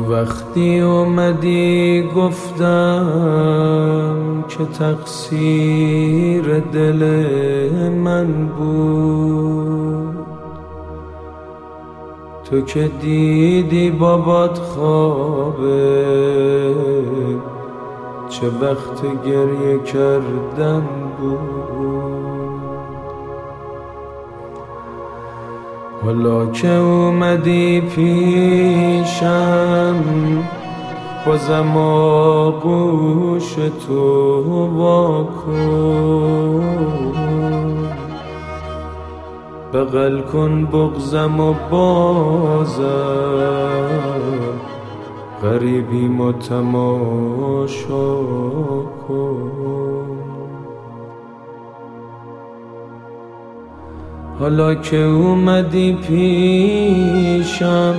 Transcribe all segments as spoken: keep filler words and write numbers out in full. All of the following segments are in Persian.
وقتی اومدی گفتم که تقصیر دل من بود، تو که دیدی بابات خوابه، چه وقت گریه کردن بود. حالا که اومدی پیشم بازم آغوش تو واکن، بغل کن بغضم و بازم غریبیم و تماشا کن. حالا که اومدی پیشم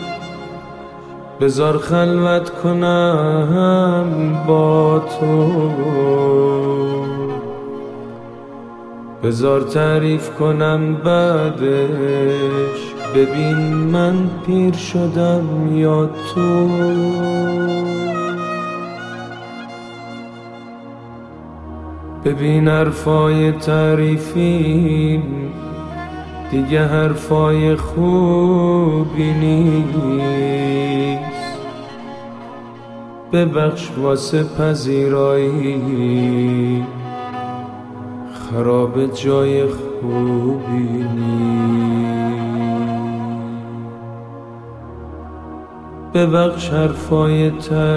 بذار خلوت کنم با تو، بذار تعریف کنم بعدش، ببین من پیر شدم یا تو. ببین حرفای تعریفیم دیگه حرفای خوبی نیست، ببخش واسه پذیرایی خراب جای خوبی نیست. ببخش حرفای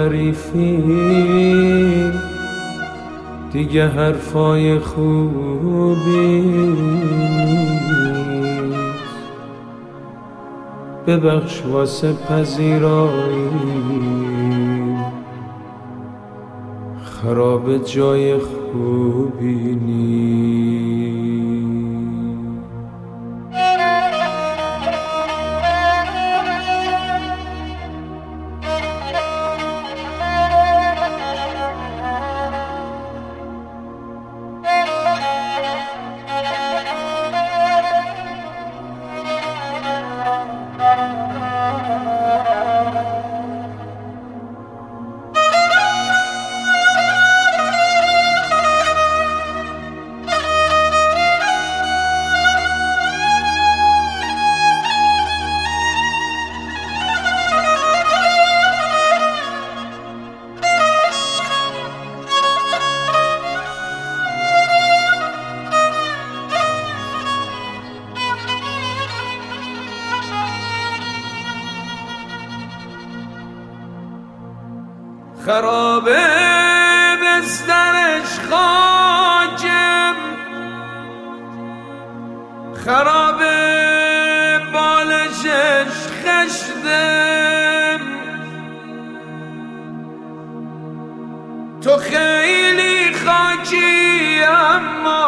تعریفی دیگه حرفای خوبی نیست، ببخش واسه پذیرایی خراب جای خوبی نیست. خرابه بسترش خاکم، خرابه بالشش خشتم، تو خیلی خاکی اما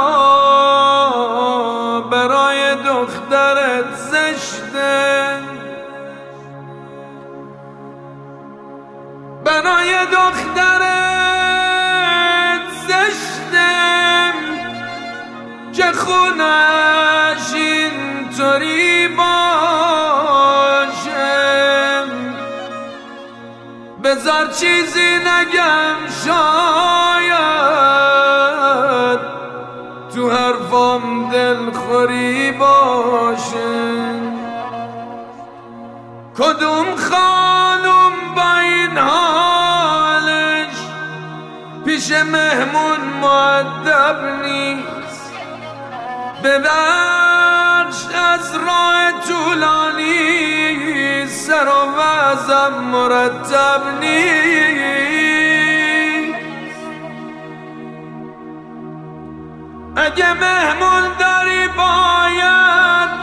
برای دخترت زشتم، برای دخترت زشتم که خونش اینطوری باشم. بذار چیزی نگم شاید تو حرفام دلخوری باشه. کدوم خانوم با این حالش پیش مهمون مؤدب نیست؟ ببخش از راه طولانی سر و وضعم مرتب نیست. اگه مهمون داری باید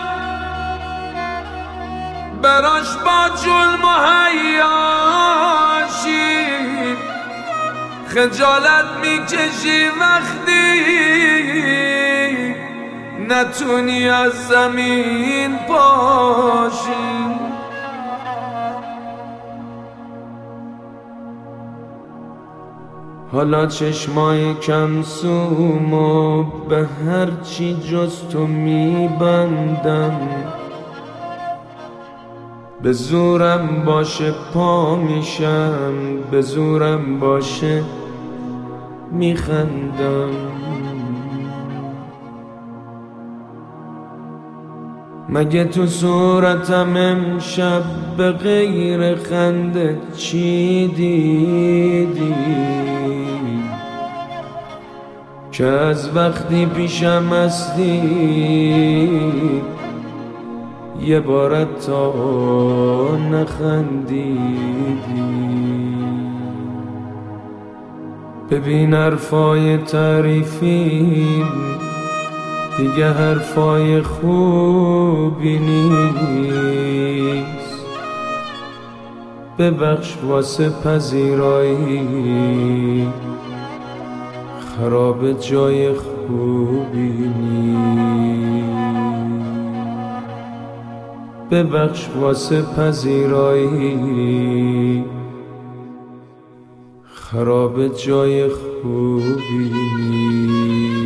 براش با جول مهیاشی، خجالت میکشی وقتی نتونی از زمین پاشی. حالا چشمای کم سومو به هر چی جز تو میبندم، به زورم باشه پا میشم، به زورم باشه میخندم. مگه تو صورتم امشب به غیر خنده چی دیدی؟ که از وقتی پیشم هستی یه بارت تا نخندیدی. ببین حرفای تعریفی دیگه حرفای خوبی نیست. ببخش واسه پذیرایی خراب جای خوبی نیست. ببخش واسه پذیرایی خراب جای خوبی نیست.